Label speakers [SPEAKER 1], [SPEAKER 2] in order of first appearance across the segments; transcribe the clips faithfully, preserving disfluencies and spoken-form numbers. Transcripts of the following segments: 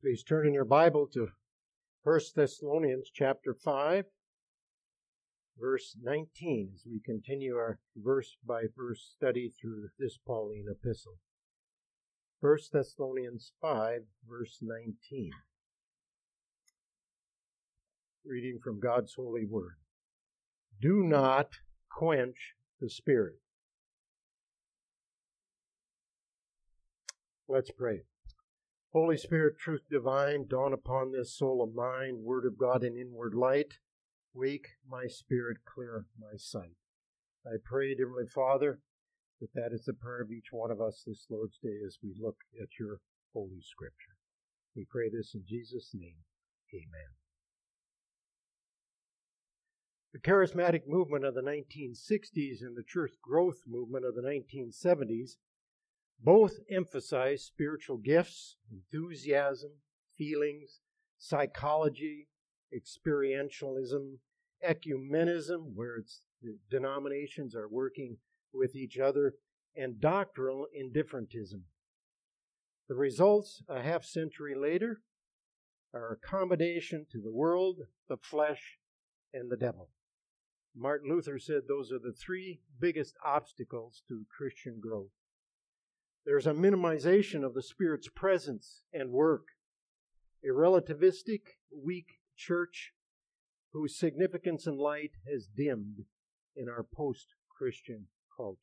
[SPEAKER 1] Please turn in your Bible to First Thessalonians chapter five, verse nineteen, as we continue our verse-by-verse study through this Pauline epistle. First Thessalonians five, verse nineteen. Reading from God's holy word. Do not quench the Spirit. Let's pray. Holy Spirit, truth divine, dawn upon this soul of mine, word of God in inward light. Wake my spirit, clear my sight. I pray, dear Heavenly Father, that that is the prayer of each one of us this Lord's Day as we look at your holy scripture. We pray this in Jesus' name. Amen. The charismatic movement of the nineteen sixties and the church growth movement of the nineteen seventies both emphasize spiritual gifts, enthusiasm, feelings, psychology, experientialism, ecumenism, where it's, the denominations are working with each other, and doctrinal indifferentism. The results, a half century later, are accommodation to the world, the flesh, and the devil. Martin Luther said those are the three biggest obstacles to Christian growth. There's a minimization of the Spirit's presence and work, a relativistic, weak church whose significance and light has dimmed in our post-Christian culture.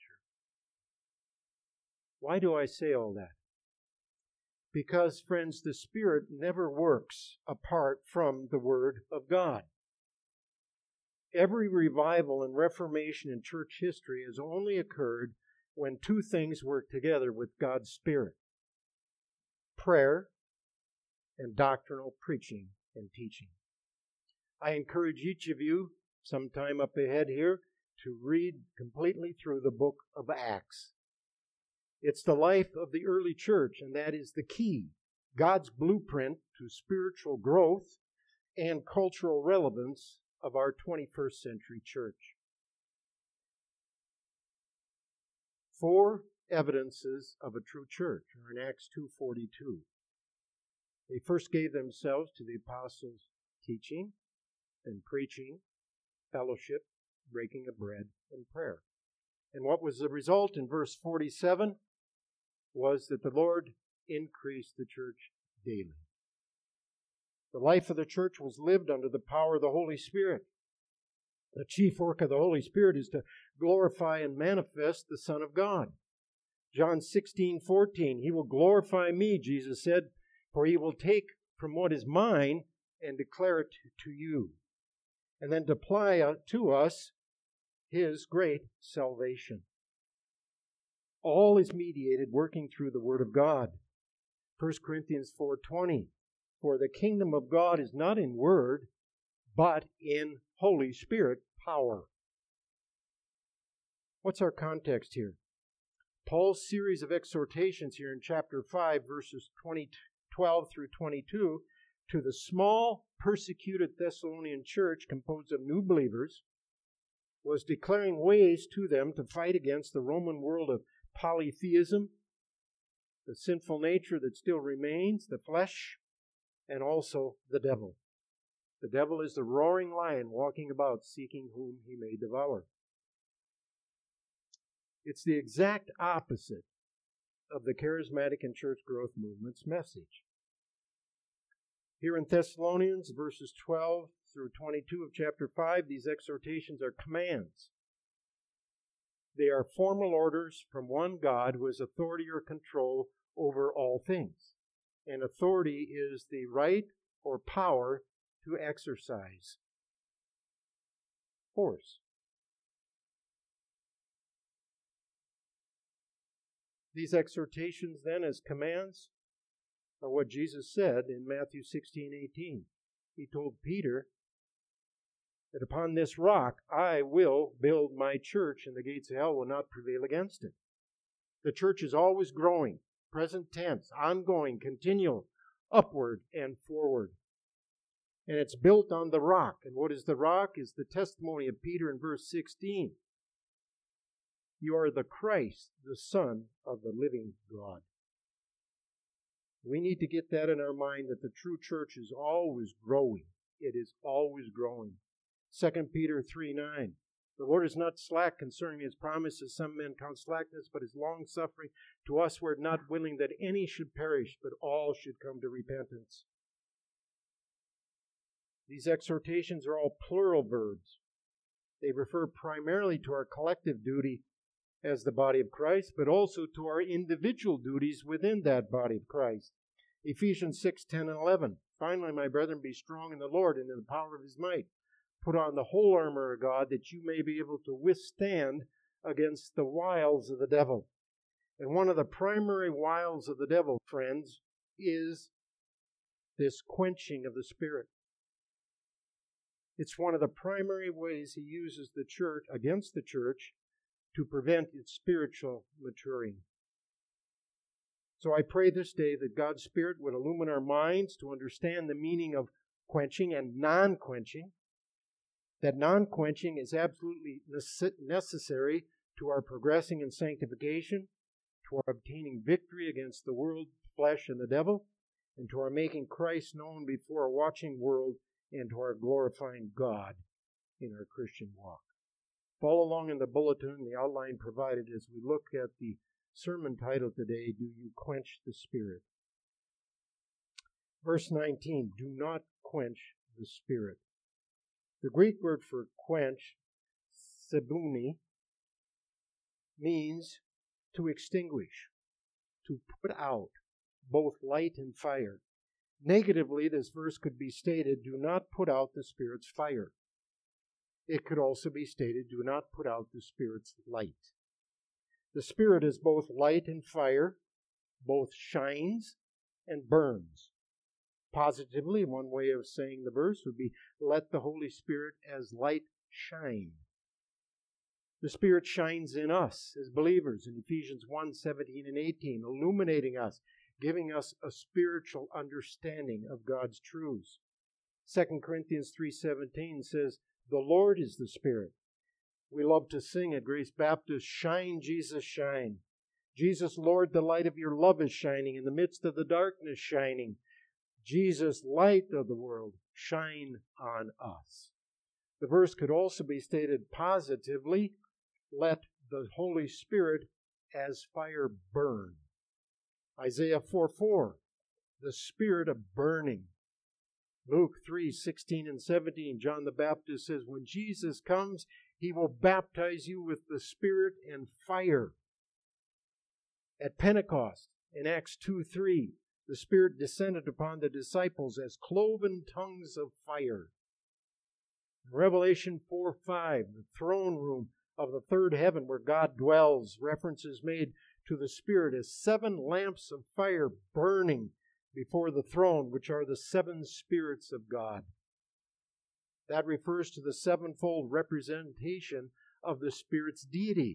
[SPEAKER 1] Why do I say all that? Because, friends, the Spirit never works apart from the Word of God. Every revival and reformation in church history has only occurred when two things work together with God's Spirit: prayer and doctrinal preaching and teaching. I encourage each of you, sometime up ahead here, to read completely through the book of Acts. It's the life of the early church, and that is the key, God's blueprint to spiritual growth and cultural relevance of our twenty-first century church. Four evidences of a true church are in Acts two forty-two. They first gave themselves to the apostles' teaching and preaching, fellowship, breaking of bread, and prayer. And what was the result in verse forty-seven was that the Lord increased the church daily. The life of the church was lived under the power of the Holy Spirit. The chief work of the Holy Spirit is to glorify and manifest the Son of God. John sixteen fourteen, He will glorify me, Jesus said, for He will take from what is mine and declare it to you, and then to apply to us His great salvation. All is mediated working through the Word of God. First Corinthians four twenty, for the kingdom of God is not in word, but in Holy Spirit power. What's our context here? Paul's series of exhortations here in chapter five, verses twelve through twenty-two, to the small, persecuted Thessalonian church composed of new believers, was declaring ways to them to fight against the Roman world of polytheism, the sinful nature that still remains, the flesh, and also the devil. The devil is the roaring lion walking about seeking whom he may devour. It's the exact opposite of the charismatic and church growth movement's message. Here in Thessalonians, verses twelve through twenty-two of chapter five, these exhortations are commands. They are formal orders from one God who has authority or control over all things. And authority is the right or power to exercise force. These exhortations then as commands are what Jesus said in Matthew sixteen eighteen. He told Peter that upon this rock I will build my church, and the gates of hell will not prevail against it. The church is always growing, present tense, ongoing, continual, upward and forward. And it's built on the rock. And what is the rock? Is the testimony of Peter in verse sixteen. You are the Christ, the Son of the living God. We need to get that in our mind, that the true church is always growing. It is always growing. Second Peter three nine. The Lord is not slack concerning His promises, some men count slackness, but is long-suffering to us, were not willing that any should perish, but all should come to repentance. These exhortations are all plural verbs. They refer primarily to our collective duty as the body of Christ, but also to our individual duties within that body of Christ. Ephesians six ten and eleven. Finally, my brethren, be strong in the Lord and in the power of His might. Put on the whole armor of God, that you may be able to withstand against the wiles of the devil. And one of the primary wiles of the devil, friends, is this quenching of the Spirit. It's one of the primary ways he uses the church, against the church, to prevent its spiritual maturing. So I pray this day that God's Spirit would illumine our minds to understand the meaning of quenching and non-quenching. That non-quenching is absolutely necessary to our progressing in sanctification, to our obtaining victory against the world, flesh, and the devil, and to our making Christ known before a watching world, and to our glorifying God in our Christian walk. Follow along in the bulletin, the outline provided, as we look at the sermon title today, Do You Quench the Spirit? Verse nineteen, do not quench the Spirit. The Greek word for quench, sebuni, means to extinguish, to put out, both light and fire. Negatively, this verse could be stated, do not put out the Spirit's fire. It could also be stated, do not put out the Spirit's light. The Spirit is both light and fire, both shines and burns. Positively, one way of saying the verse would be, let the Holy Spirit as light shine. The Spirit shines in us as believers in Ephesians one seventeen and eighteen, illuminating us, giving us a spiritual understanding of God's truths. Second Corinthians three seventeen says, the Lord is the Spirit. We love to sing at Grace Baptist, shine, Jesus, shine. Jesus, Lord, the light of your love is shining in the midst of the darkness shining. Jesus, light of the world, shine on us. The verse could also be stated positively, let the Holy Spirit as fire burn. Isaiah four four, the spirit of burning. Luke three sixteen and seventeen, John the Baptist says, when Jesus comes, He will baptize you with the Spirit and fire. At Pentecost, in Acts two three, the Spirit descended upon the disciples as cloven tongues of fire. In Revelation four five, the throne room of the third heaven where God dwells, reference is made to the Spirit as seven lamps of fire burning before the throne, which are the seven spirits of God. That refers to the sevenfold representation of the Spirit's deity.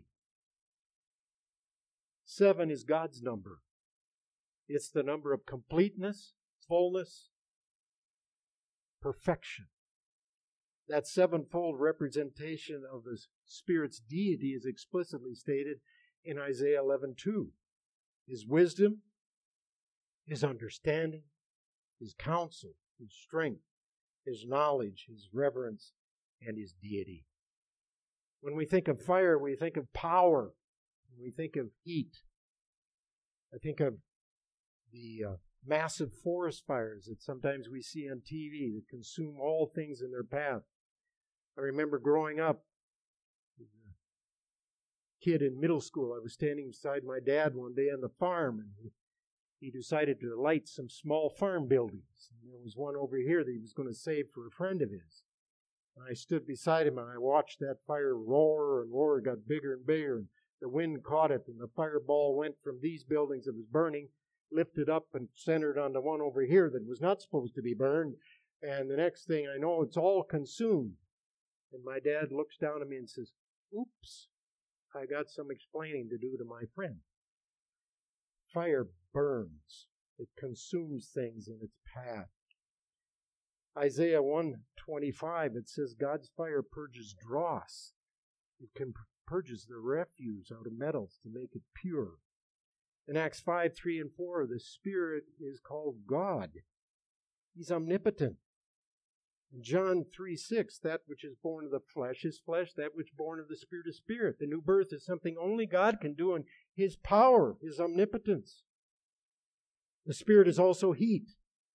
[SPEAKER 1] Seven is God's number. It's the number of completeness, fullness, perfection. That sevenfold representation of the Spirit's deity is explicitly stated in Isaiah eleven two. His wisdom, His understanding, His counsel, His strength, His knowledge, His reverence, and His deity. When we think of fire, we think of power. When we think of heat, I think of the uh, massive forest fires that sometimes we see on T V that consume all things in their path. I remember growing up, as a kid in middle school, I was standing beside my dad one day on the farm, and he, he decided to light some small farm buildings. And there was one over here that he was going to save for a friend of his. And I stood beside him, and I watched that fire roar and roar. It got bigger and bigger, and the wind caught it, and the fireball went from these buildings that was burning, lifted up and centered on the one over here that was not supposed to be burned. And the next thing I know, it's all consumed. And my dad looks down at me and says, oops, I got some explaining to do to my friend. Fire burns. It consumes things in its path. Isaiah one twenty-five, it says God's fire purges dross. It can purges the refuse out of metals to make it pure. In Acts five, three, and four, the Spirit is called God. He's omnipotent. In John three, six, that which is born of the flesh is flesh, that which is born of the Spirit is spirit. The new birth is something only God can do in His power, His omnipotence. The Spirit is also heat.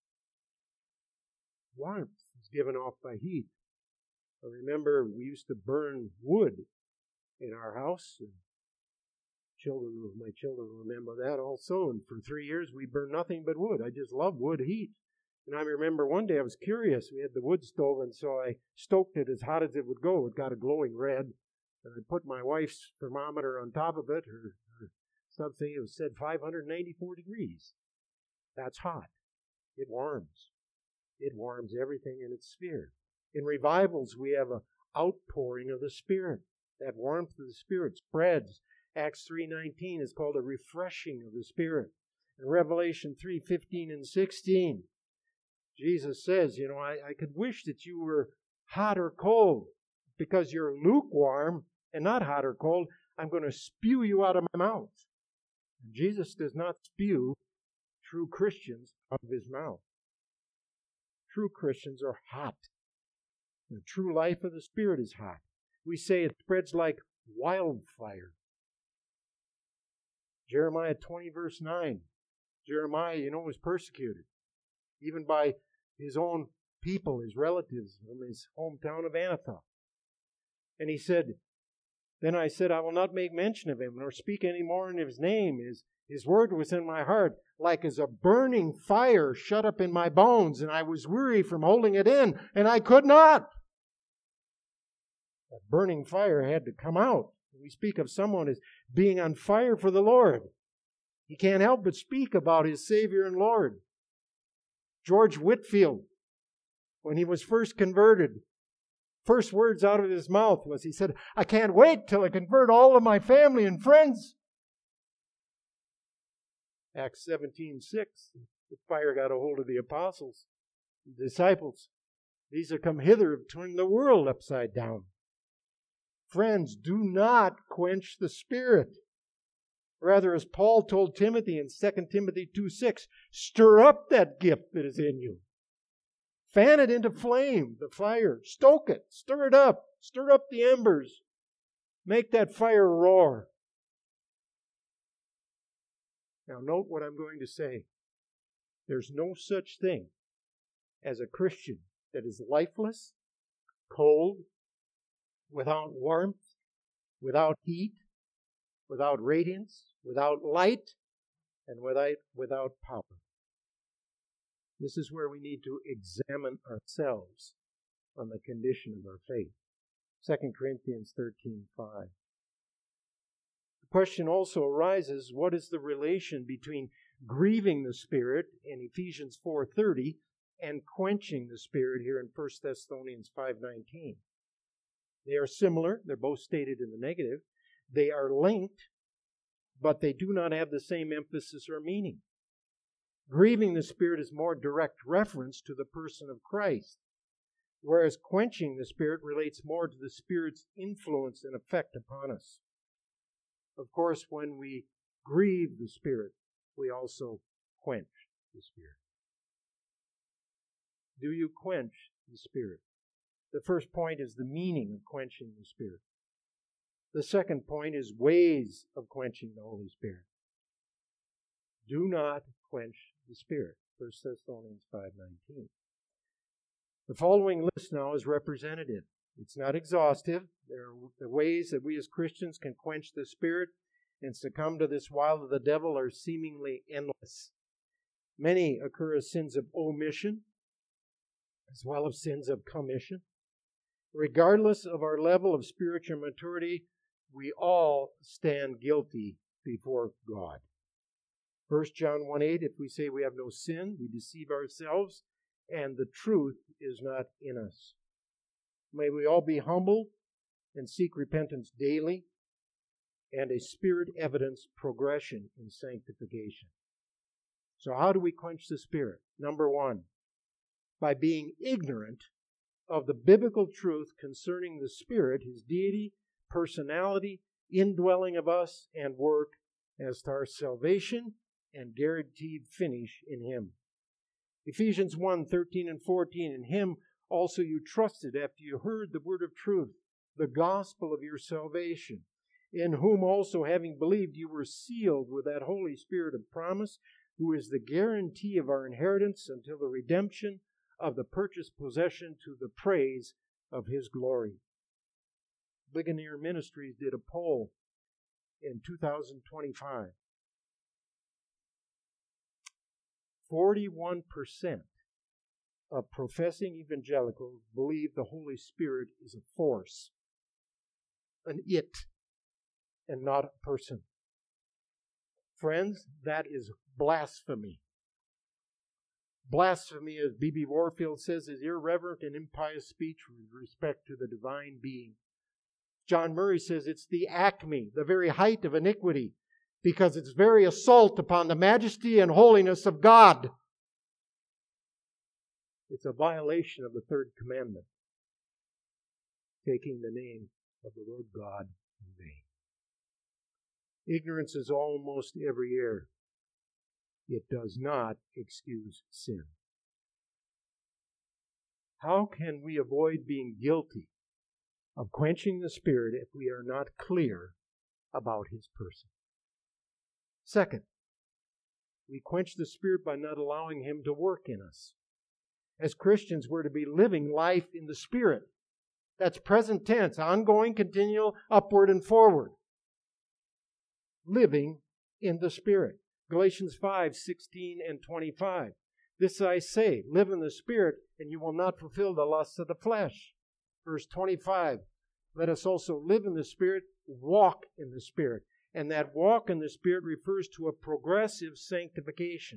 [SPEAKER 1] Warmth is given off by heat. I remember we used to burn wood in our house. And children, my children remember that also. And for three years we burned nothing but wood. I just love wood heat. And I remember one day I was curious. We had the wood stove, and so I stoked it as hot as it would go. It got a glowing red. And I put my wife's thermometer on top of it, her, her something. It was said five hundred ninety-four degrees. That's hot. It warms. It warms everything in its sphere. In revivals, we have an outpouring of the Spirit. That warmth of the Spirit spreads. Acts three nineteen is called a refreshing of the Spirit. In Revelation three fifteen and sixteen, Jesus says, you know, I, I could wish that you were hot or cold. Because you're lukewarm and not hot or cold, I'm going to spew you out of my mouth. And Jesus does not spew true Christians out of His mouth. True Christians are hot. The true life of the Spirit is hot. We say it spreads like wildfire. Jeremiah twenty, verse nine. Jeremiah, you know, was persecuted, even by his own people, his relatives, from his hometown of Anathoth. And he said, Then I said, I will not make mention of him, nor speak any more in his name. His, his word was in my heart, like as a burning fire shut up in my bones, and I was weary from holding it in, and I could not. That burning fire had to come out. We speak of someone as being on fire for the Lord. He can't help but speak about his Savior and Lord. George Whitefield, when he was first converted, first words out of his mouth was, he said, I can't wait till I convert all of my family and friends. Acts seventeen six, the fire got a hold of the apostles, the disciples. These are come hither, have turned the world upside down. Friends, do not quench the Spirit. Rather, as Paul told Timothy in Second Timothy two six, stir up that gift that is in you. Fan it into flame, the fire. Stoke it. Stir it up. Stir up the embers. Make that fire roar. Now note what I'm going to say. There's no such thing as a Christian that is lifeless, cold, without warmth, without heat, without radiance, without light, and without, without power. This is where we need to examine ourselves on the condition of our faith. Second Corinthians thirteen five. The question also arises, what is the relation between grieving the Spirit in Ephesians four thirty and quenching the Spirit here in First Thessalonians five nineteen? They are similar. They're both stated in the negative. They are linked, but they do not have the same emphasis or meaning. Grieving the Spirit is more direct reference to the person of Christ, whereas quenching the Spirit relates more to the Spirit's influence and effect upon us. Of course, when we grieve the Spirit, we also quench the Spirit. Do you quench the Spirit? The first point is the meaning of quenching the Spirit. The second point is ways of quenching the Holy Spirit. Do not quench the Spirit. First Thessalonians five nineteen. The following list now is representative. It's not exhaustive. There are the ways that we as Christians can quench the Spirit and succumb to this wild of the devil are seemingly endless. Many occur as sins of omission, as well as sins of commission. Regardless of our level of spiritual maturity, we all stand guilty before God. First John one eight, if we say we have no sin, we deceive ourselves, and the truth is not in us. May we all be humble and seek repentance daily, and a Spirit evidence progression in sanctification. So how do we quench the Spirit? Number one, by being ignorant of the biblical truth concerning the Spirit, His deity, personality, indwelling of us, and work, as to our salvation and guaranteed finish in Him. Ephesians one, thirteen and fourteen, in Him also you trusted after you heard the word of truth, the gospel of your salvation, in whom also having believed you were sealed with that Holy Spirit of promise, who is the guarantee of our inheritance until the redemption of the purchased possession to the praise of His glory. Ligonier Ministries did a poll in two thousand twenty-five. forty-one percent of professing evangelicals believe the Holy Spirit is a force, an it, and not a person. Friends, that is blasphemy. Blasphemy, as B B Warfield says, is irreverent and impious speech with respect to the divine being. John Murray says it's the acme, the very height of iniquity, because it's very assault upon the majesty and holiness of God. It's a violation of the third commandment, taking the name of the Lord God in vain. Ignorance is almost every error. It does not excuse sin. How can we avoid being guilty of quenching the Spirit if we are not clear about His person? Second, we quench the Spirit by not allowing Him to work in us. As Christians, we're to be living life in the Spirit. That's present tense, ongoing, continual, upward and forward. Living in the Spirit. Galatians five, sixteen and twenty-five. This I say, live in the Spirit, and you will not fulfill the lusts of the flesh. Verse twenty-five, let us also live in the Spirit, walk in the Spirit. And that walk in the Spirit refers to a progressive sanctification.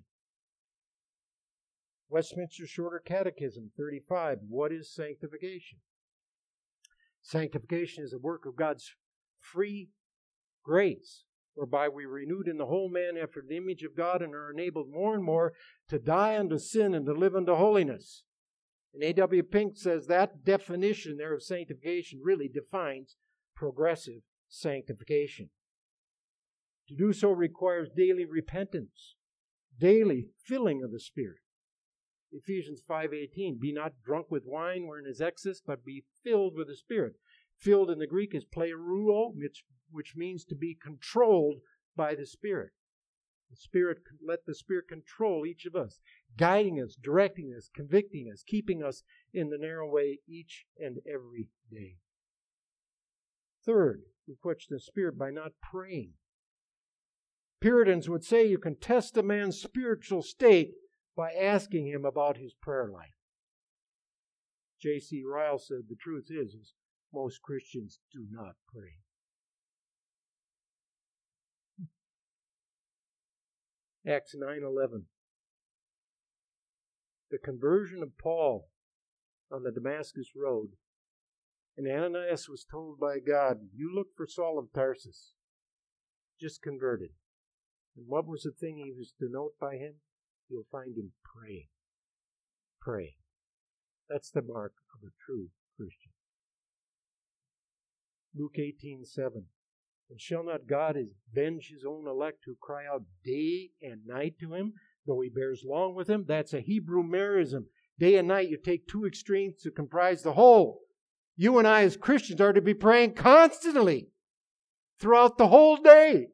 [SPEAKER 1] Westminster Shorter Catechism thirty-five, what is sanctification? Sanctification is a work of God's free grace, whereby we are renewed in the whole man after the image of God and are enabled more and more to die unto sin and to live unto holiness. And A W Pink says that definition there of sanctification really defines progressive sanctification. To do so requires daily repentance, daily filling of the Spirit. Ephesians five eighteen, be not drunk with wine wherein is excess, but be filled with the Spirit. Filled in the Greek is pleroo, which, which means to be controlled by the Spirit. The Spirit, let the Spirit control each of us, guiding us, directing us, convicting us, keeping us in the narrow way each and every day. Third, we quench the Spirit by not praying. Puritans would say you can test a man's spiritual state by asking him about his prayer life. J C Ryle said the truth is, is most Christians do not pray. Acts nine eleven. The conversion of Paul on the Damascus Road. And Ananias was told by God, you look for Saul of Tarsus, just converted. And what was the thing he was to note by him? You'll find him praying. Pray. That's the mark of a true Christian. Luke eighteen seven. And shall not God avenge His own elect who cry out day and night to Him, though He bears long with them? That's a Hebrew merism. Day and night, you take two extremes to comprise the whole. You and I as Christians are to be praying constantly throughout the whole day.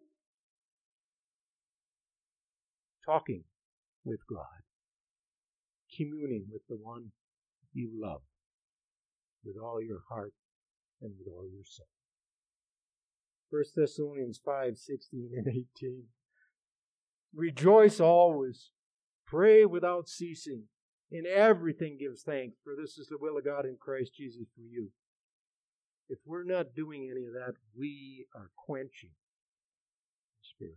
[SPEAKER 1] Talking with God. Communing with the one you love with all your heart and with all your soul. First Thessalonians five, sixteen and eighteen. Rejoice always. Pray without ceasing. In everything give thanks, for this is the will of God in Christ Jesus for you. If we're not doing any of that, we are quenching the Spirit.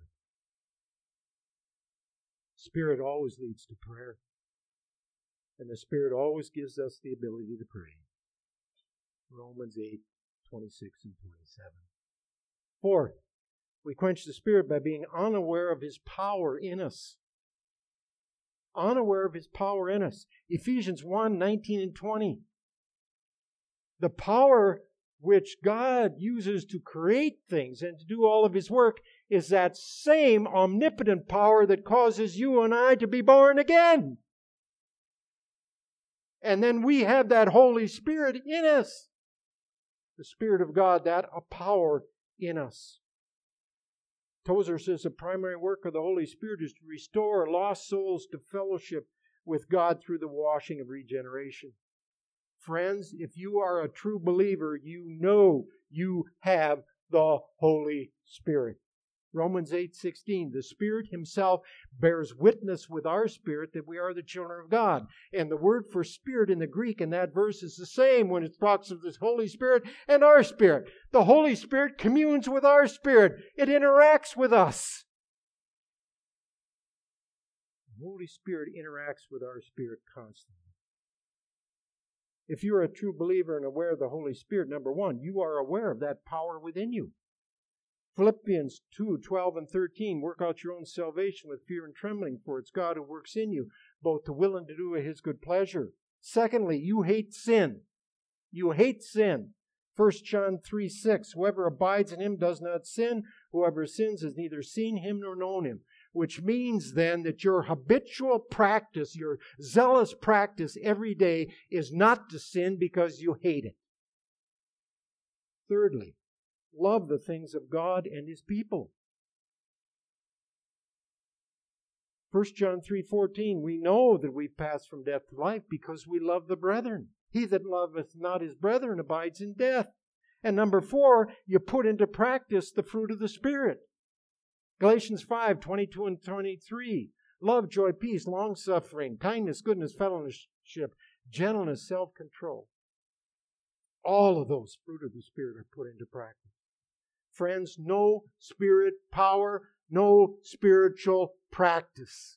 [SPEAKER 1] Spirit always leads to prayer. And the Spirit always gives us the ability to pray. Romans eight, twenty-six and twenty-seven. Fourth, we quench the Spirit by being unaware of His power in us. Unaware of His power in us. Ephesians one, nineteen and twenty. The power which God uses to create things and to do all of His work is that same omnipotent power that causes you and I to be born again. And then we have that Holy Spirit in us. The Spirit of God, that a power in us. Tozer says the primary work of the Holy Spirit is to restore lost souls to fellowship with God through the washing of regeneration. Friends, if you are a true believer, you know you have the Holy Spirit. Romans eight sixteen, the Spirit Himself bears witness with our spirit that we are the children of God. And the word for spirit in the Greek in that verse is the same when it talks of this Holy Spirit and our spirit. The Holy Spirit communes with our spirit. It interacts with us. The Holy Spirit interacts with our spirit constantly. If you're a true believer and aware of the Holy Spirit, number one, you are aware of that power within you. Philippians two, twelve and thirteen, work out your own salvation with fear and trembling, for it's God who works in you, both to will and to do His good pleasure. Secondly, you hate sin. You hate sin. First John three, six, whoever abides in Him does not sin. Whoever sins has neither seen Him nor known Him. Which means then that your habitual practice, your zealous practice every day is not to sin because you hate it. Thirdly, love the things of God and His people. First John three fourteen, we know that we've passed from death to life because we love the brethren. He that loveth not his brethren abides in death. And number four, you put into practice the fruit of the Spirit. Galatians five, twenty-two and twenty-three, love, joy, peace, long-suffering, kindness, goodness, fellowship, gentleness, self-control. All of those fruit of the Spirit are put into practice. Friends, no Spirit power, no spiritual practice.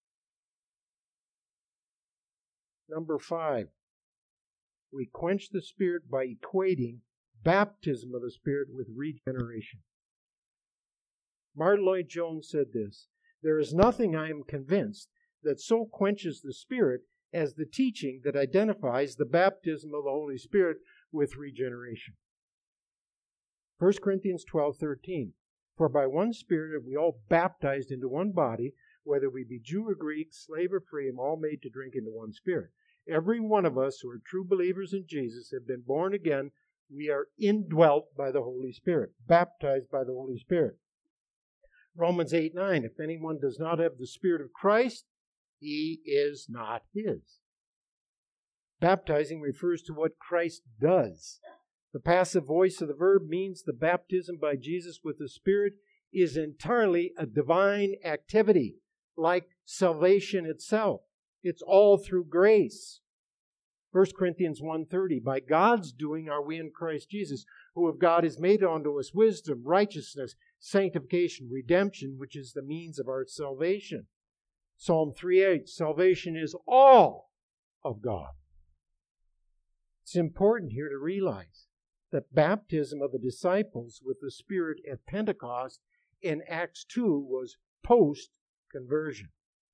[SPEAKER 1] Number five, we quench the Spirit by equating baptism of the Spirit with regeneration. Martin Lloyd-Jones said this, there is nothing, I am convinced, that so quenches the Spirit as the teaching that identifies the baptism of the Holy Spirit with regeneration. First Corinthians twelve thirteen, for by one Spirit are we all baptized into one body, whether we be Jew or Greek, slave or free, and all made to drink into one Spirit. Every one of us who are true believers in Jesus have been born again. We are indwelt by the Holy Spirit, baptized by the Holy Spirit. Romans eight nine, if anyone does not have the Spirit of Christ, he is not His. Baptizing refers to what Christ does. The passive voice of the verb means the baptism by Jesus with the Spirit is entirely a divine activity, like salvation itself. It's all through grace. First Corinthians one thirty, by God's doing are we in Christ Jesus, who of God is made unto us wisdom, righteousness, sanctification, redemption, which is the means of our salvation. Psalm three eight, salvation is all of God. It's important here to realize that baptism of the disciples with the Spirit at Pentecost in Acts two was post-conversion.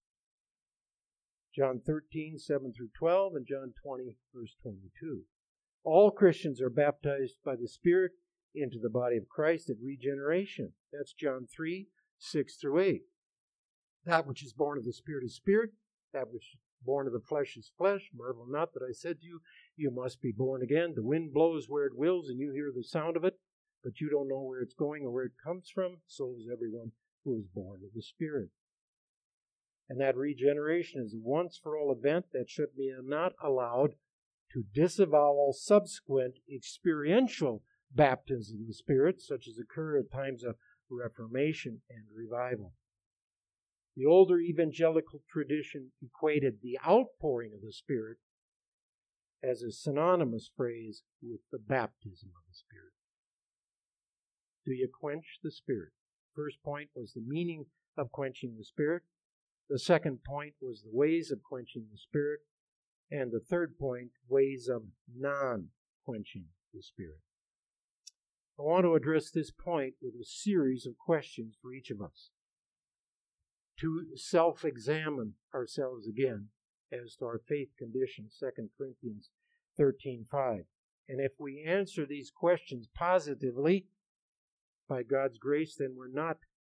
[SPEAKER 1] John thirteen, seven through twelve, and John twenty, verse twenty-two. All Christians are baptized by the Spirit into the body of Christ at regeneration. That's John three, six through eight. That which is born of the Spirit is spirit, that which is born of the flesh is flesh. Marvel not that I said to you, you must be born again. The wind blows where it wills, and you hear the sound of it, but you don't know where it's going or where it comes from. So is everyone who is born of the Spirit. And that regeneration is a once-for-all event that should be not allowed to disavow subsequent experiential baptisms of the Spirit, such as occur at times of Reformation and revival. The older evangelical tradition equated the outpouring of the Spirit as a synonymous phrase with the baptism of the Spirit. Do you quench the Spirit? First point was the meaning of quenching the Spirit. The second point was the ways of quenching the Spirit. And the third point, ways of non-quenching the Spirit. I want to address this point with a series of questions for each of us, to self-examine ourselves again as to our faith condition, Second Corinthians thirteen five. And if we answer these questions positively, by God's grace, then we're not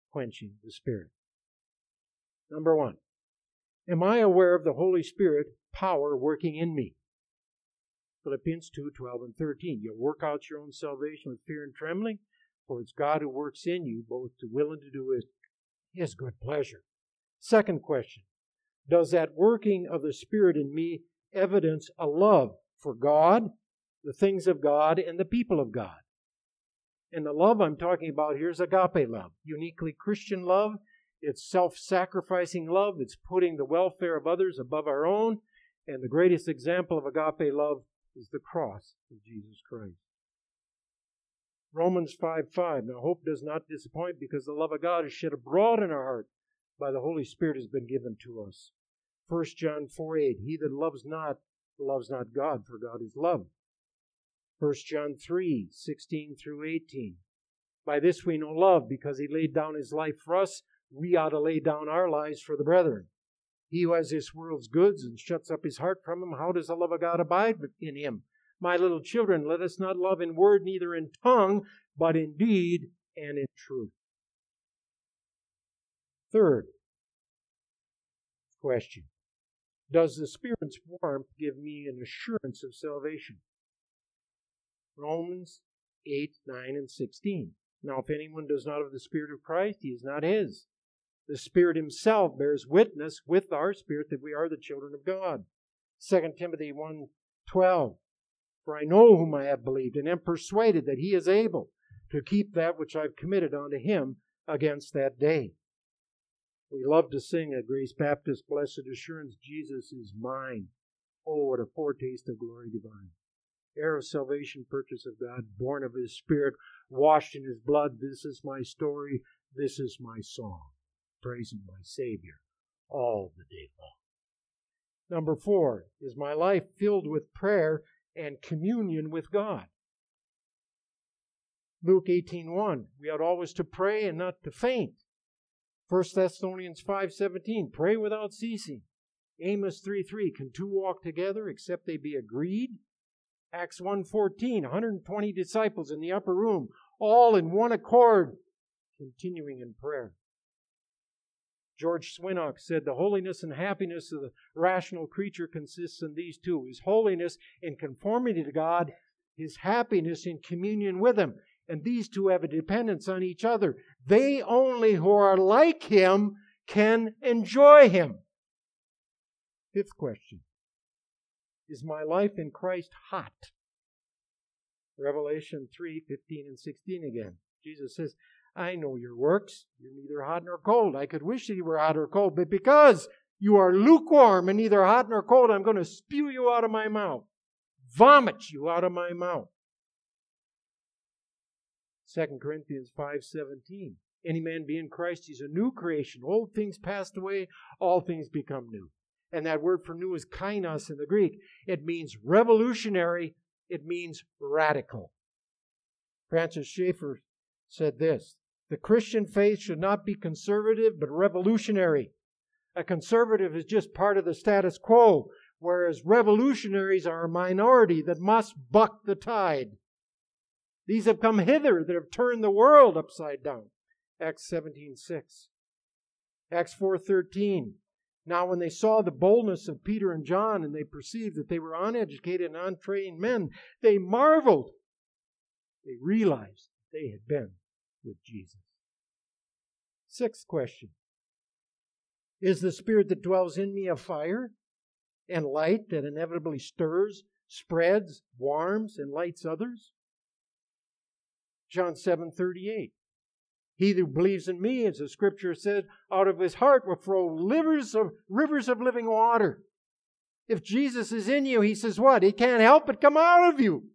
[SPEAKER 1] quenching the Spirit. Number one, am I aware of the Holy Spirit power working in me? Philippians two, twelve and thirteen. You work out your own salvation with fear and trembling, for it's God who works in you both to will and to do His, His good pleasure. Second question, does that working of the Spirit in me evidence a love for God, the things of God, and the people of God? And the love I'm talking about here is agape love, uniquely Christian love. It's self-sacrificing love. It's putting the welfare of others above our own. And the greatest example of agape love is the cross of Jesus Christ. Romans five five. Now hope does not disappoint, because the love of God is shed abroad in our heart by the Holy Spirit has been given to us. First John four eight. He that loves not, loves not God, for God is love. First John three sixteen through eighteen. By this we know love, because He laid down His life for us. We ought to lay down our lives for the brethren. He who has this world's goods and shuts up his heart from Him, how does the love of God abide in him? My little children, let us not love in word, neither in tongue, but in deed and in truth. Third question, does the Spirit's warmth give me an assurance of salvation? Romans eight, nine, and sixteen. Now if anyone does not have the Spirit of Christ, he is not His. The Spirit Himself bears witness with our spirit that we are the children of God. Second Timothy one, twelve. For I know whom I have believed, and am persuaded that He is able to keep that which I have committed unto Him against that day. We love to sing at Grace Baptist, Blessed Assurance, Jesus is mine. Oh, what a foretaste of glory divine. Heir of salvation, purchase of God, born of His Spirit, washed in His blood. This is my story. This is my song, praising my Savior all the day long. Number four, is my life filled with prayer and communion with God? Luke eighteen one, we ought always to pray and not to faint. First Thessalonians five seventeen, pray without ceasing. Amos three three, can two walk together except they be agreed? Acts one fourteen, one hundred twenty disciples in the upper room, all in one accord, continuing in prayer. George Swinnock said, the holiness and happiness of the rational creature consists in these two. His holiness in conformity to God, his happiness in communion with Him. And these two have a dependence on each other. They only who are like Him can enjoy Him. Fifth question, is my life in Christ hot? Revelation three, fifteen and sixteen again. Jesus says, I know your works. You're neither hot nor cold. I could wish that you were hot or cold, but because you are lukewarm and neither hot nor cold, I'm going to spew you out of my mouth. Vomit you out of my mouth. Second Corinthians five seventeen. Any man be in Christ, he's a new creation. Old things passed away, all things become new. And that word for new is kainos in the Greek. It means revolutionary. It means radical. Francis Schaeffer said this, the Christian faith should not be conservative, but revolutionary. A conservative is just part of the status quo, whereas revolutionaries are a minority that must buck the tide. These have come hither that have turned the world upside down. Acts seventeen six. Acts four thirteen. Now when they saw the boldness of Peter and John, and they perceived that they were uneducated and untrained men, they marveled. They realized that they had been with Jesus. Sixth question. Is the Spirit that dwells in me a fire and light that inevitably stirs, spreads, warms, and lights others? John seven thirty-eight. He who believes in me, as the Scripture says, out of his heart will flow rivers of, rivers of living water. If Jesus is in you, He says what? He can't help but come out of you.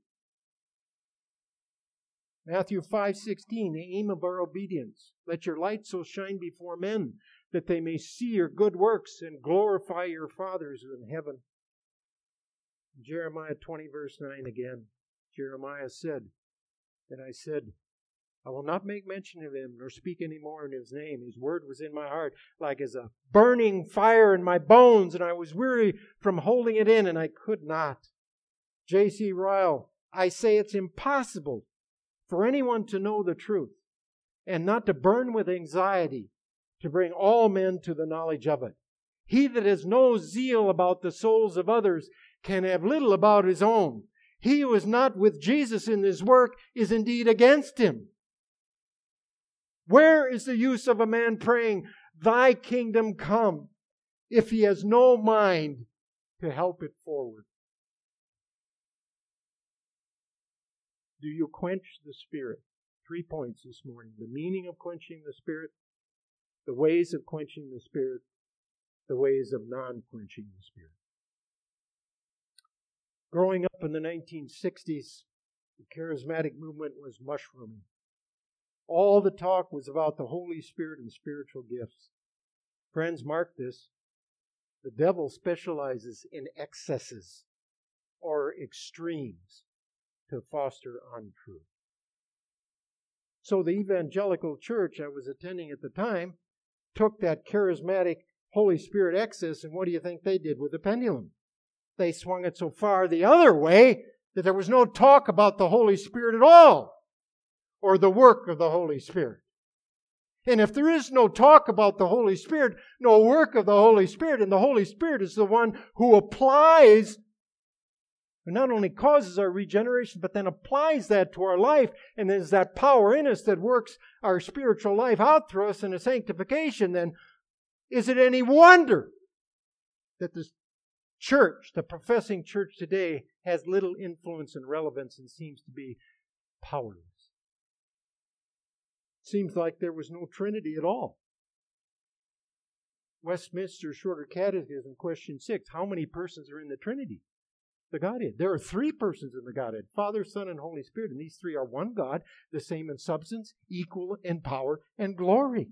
[SPEAKER 1] Matthew five sixteen, the aim of our obedience. Let your light so shine before men that they may see your good works and glorify your Father who is in heaven. Jeremiah twenty verse nine again. Jeremiah said, and I said, I will not make mention of Him, nor speak any more in His name. His word was in my heart, like as a burning fire in my bones, and I was weary from holding it in, and I could not. J C Ryle, I say it's impossible for anyone to know the truth and not to burn with anxiety, to bring all men to the knowledge of it. He that has no zeal about the souls of others can have little about his own. He who is not with Jesus in his work is indeed against him. Where is the use of a man praying, Thy kingdom come, if he has no mind to help it forward? Do you quench the Spirit? Three points this morning. The meaning of quenching the Spirit, the ways of quenching the Spirit, the ways of non-quenching the Spirit. Growing up in the nineteen sixties, the charismatic movement was mushrooming. All the talk was about the Holy Spirit and spiritual gifts. Friends, mark this. The devil specializes in excesses or extremes to foster untruth. So the evangelical church I was attending at the time took that charismatic Holy Spirit excess, and what do you think they did with the pendulum? They swung it so far the other way that there was no talk about the Holy Spirit at all, or the work of the Holy Spirit. And if there is no talk about the Holy Spirit, no work of the Holy Spirit, and the Holy Spirit is the one who applies, who not only causes our regeneration, but then applies that to our life, and there's that power in us that works our spiritual life out through us in a sanctification, then is it any wonder that the church, the professing church today, has little influence and relevance and seems to be powerless? Seems like there was no Trinity at all. Westminster Shorter Catechism, question six. How many persons are in the Trinity? The Godhead. There are three persons in the Godhead. Father, Son, and Holy Spirit. And these three are one God, the same in substance, equal in power and glory.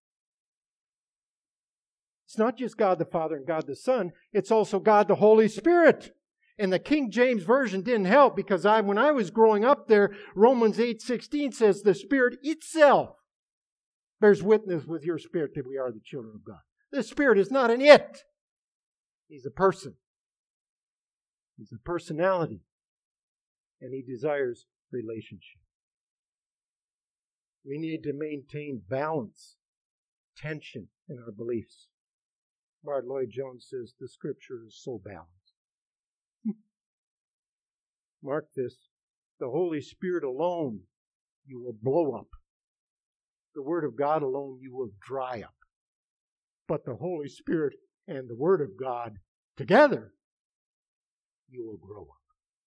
[SPEAKER 1] It's not just God the Father and God the Son. It's also God the Holy Spirit. And the King James Version didn't help, because I, when I was growing up there, Romans eight sixteen says the Spirit itself bears witness with your spirit that we are the children of God. The Spirit is not an it. He's a person. He's a personality. And He desires relationship. We need to maintain balance, tension in our beliefs. Martin Lloyd-Jones says the Scripture is so balanced. Mark this. The Holy Spirit alone you will blow up. The Word of God alone you will dry up. But the Holy Spirit and the Word of God together, you will grow up.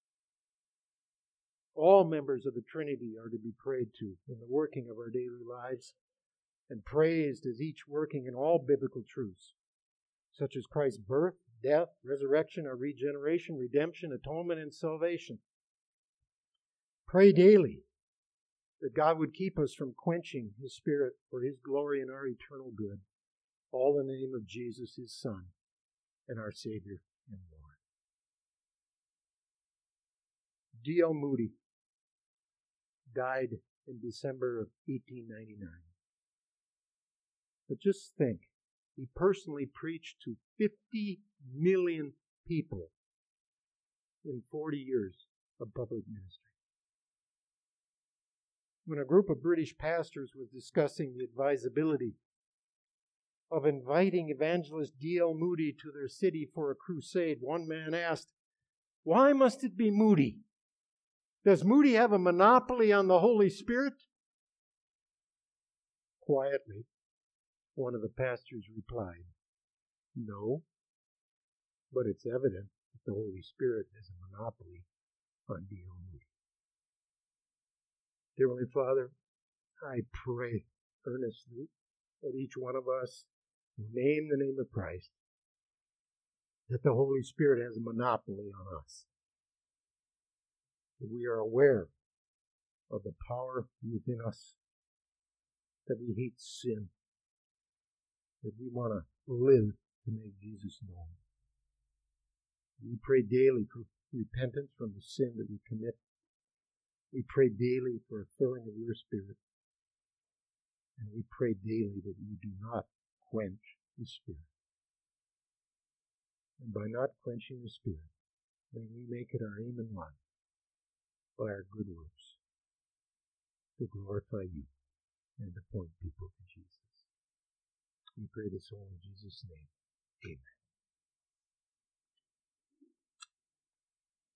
[SPEAKER 1] All members of the Trinity are to be prayed to in the working of our daily lives and praised as each working in all biblical truths, such as Christ's birth, death, resurrection, or regeneration, redemption, atonement, and salvation. Pray daily that God would keep us from quenching His Spirit for His glory and our eternal good, all in the name of Jesus, His Son, and our Savior and Lord. D L Moody died in December of eighteen ninety-nine. But just think, he personally preached to fifty million people in forty years of public ministry. When a group of British pastors was discussing the advisability of inviting evangelist D L Moody to their city for a crusade, one man asked, "Why must it be Moody? Does Moody have a monopoly on the Holy Spirit?" Quietly, one of the pastors replied, "No, but it's evident that the Holy Spirit has a monopoly on D L Moody." Dear Heavenly Father, I pray earnestly that each one of us name the name of Christ, that the Holy Spirit has a monopoly on us, that we are aware of the power within us, that we hate sin, that we want to live to make Jesus known. We pray daily for repentance from the sin that we commit. We pray daily for a filling of your Spirit. And we pray daily that you do not quench the Spirit. And by not quenching the Spirit, may we make it our aim in life, by our good works, to glorify you. and to point people to Jesus. We pray this all in Jesus' name. Amen.